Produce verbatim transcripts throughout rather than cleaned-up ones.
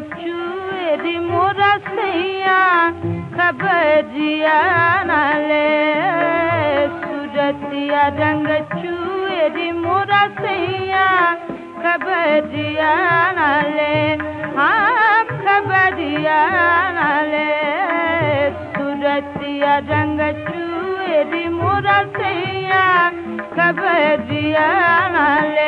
चुएरी मोरा सैया खबरिया नाले सूरतिया रंग चुएरी मोरा सैया खबरिया नाले हाँ खबरिया नाले सूरतिया रंग चुएरी मोरा सैया खबरिया नाले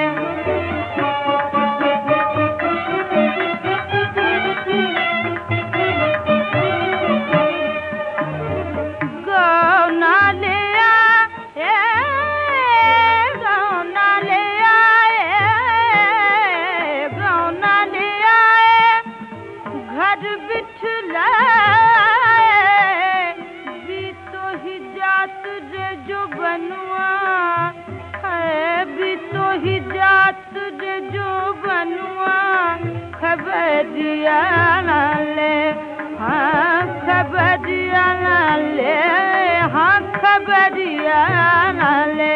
खबरिया नाले हाँ खबरिया नाले हाँ खबरिया नाले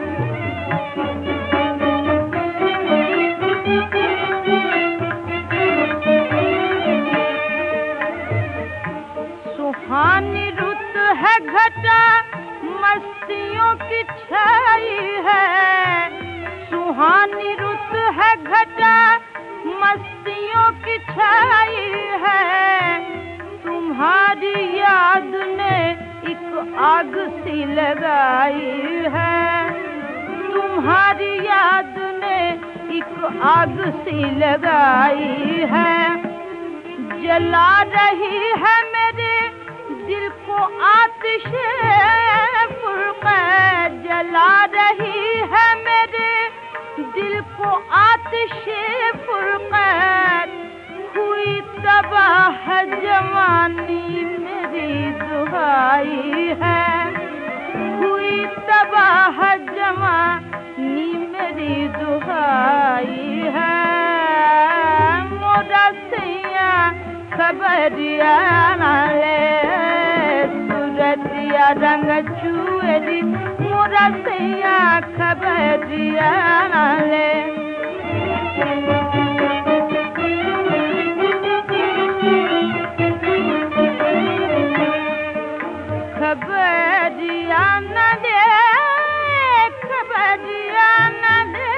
सुहानी रुत है घटा मस्तियों की छाई है सुहानी रुत है घटा मस्तियों की छाई है तुम्हारी याद ने एक आग सी लगाई है तुम्हारी याद ने एक आग सी लगाई है जला रही है मेरे दिल को आतिशे फुरक़त जला रही है मेरे दिल को आतिशे फुरक़त हुई तबाह जवानी मेरी दुहाई है हुई तबाह जवानी मेरी दुहाई है मोरा सैया खबरिया नाले सूरतिया रंग चुएरी मोरा सैया खबरिया नाले खबरिया नाले खबरिया नाले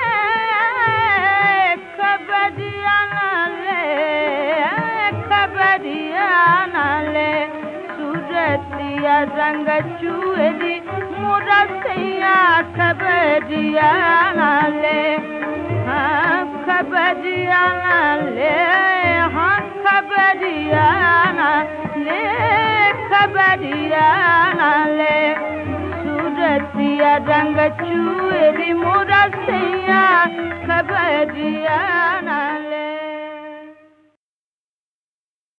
खबरिया नाले खबरिया नाले सूरतिया रंग चुएरी मोरा सैया खबरिया नाले हाँ खबरिया नाले हाँ खबरिया नाले खबरिया नाले सूरतिया रंग चुएरी मोरा सैया खबरिया नाले।